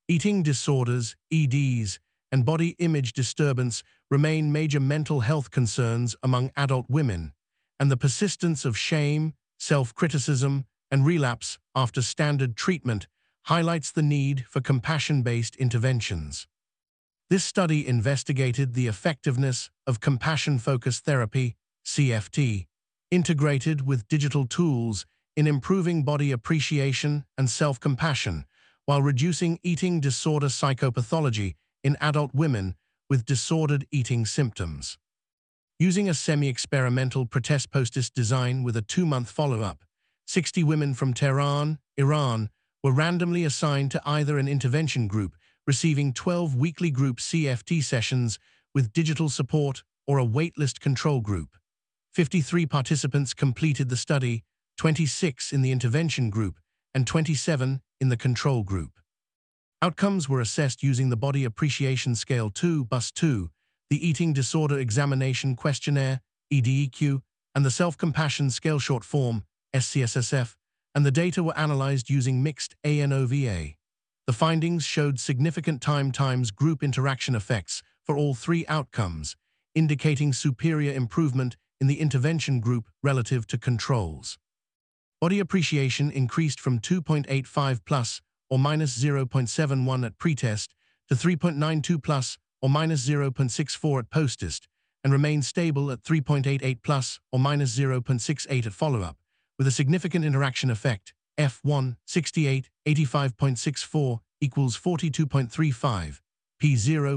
Eating disorders, EDs, and body image disturbance remain major mental health concerns among adult women, and the persistence of shame, self-criticism, and relapse after standard treatment highlights the need for compassion-based interventions. This study investigated the effectiveness of compassion-focused therapy, CFT, integrated with digital tools in improving body appreciation and self-compassion, while reducing eating disorder psychopathology in adult women with disordered eating symptoms. Using a semi-experimental pretest-post design with a 2-month follow-up, 60 women from Tehran, Iran, were randomly assigned to either an intervention group receiving 12 weekly group CFT sessions with digital support or a waitlist control group. 53 participants completed the study, 26 in the intervention group and 27 in the control group. Outcomes were assessed using the Body Appreciation Scale 2, BUS-2, the Eating Disorder Examination Questionnaire, EDEQ, and the Self-Compassion Scale Short Form, SCSSF, and the data were analyzed using mixed ANOVA. The findings showed significant time times group interaction effects for all 3 outcomes, indicating superior improvement in the intervention group relative to controls. Body appreciation increased from 2.85 plus or minus 0.71 at pretest to 3.92 plus or minus 0.64 at posttest, and remained stable at 3.88 plus or minus 0.68 at follow-up, with a significant interaction effect, F1, 68, 85.64 equals 42.35, P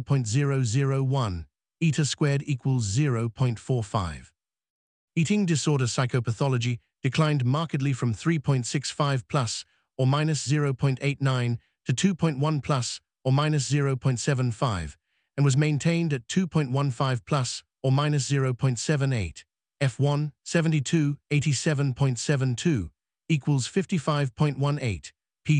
0.001, eta squared equals 0.45. Eating disorder psychopathology declined markedly from 3.65 plus or minus 0.89 to 2.1 plus or minus 0.75, and was maintained at 2.15 plus or minus 0.78. F1, 72, 87.72 equals 55.18, P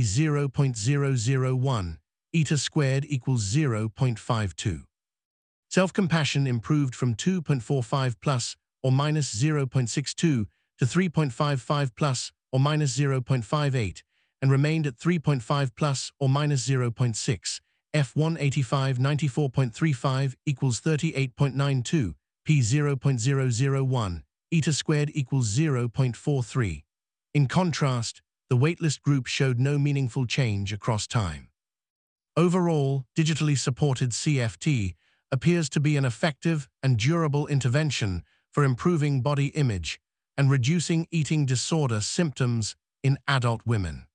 0.001, eta squared equals 0.52. Self-compassion improved from 2.45 plus or minus 0.62 to 3.55 plus or minus 0.58, and remained at 3.5 plus or minus 0.6. F1 85 94.35 equals 38.92, P 0.001, eta squared equals 0.43. In contrast, the waitlist group showed no meaningful change across time. Overall, digitally supported CFT appears to be an effective and durable intervention for improving body image and reducing eating disorder symptoms in adult women.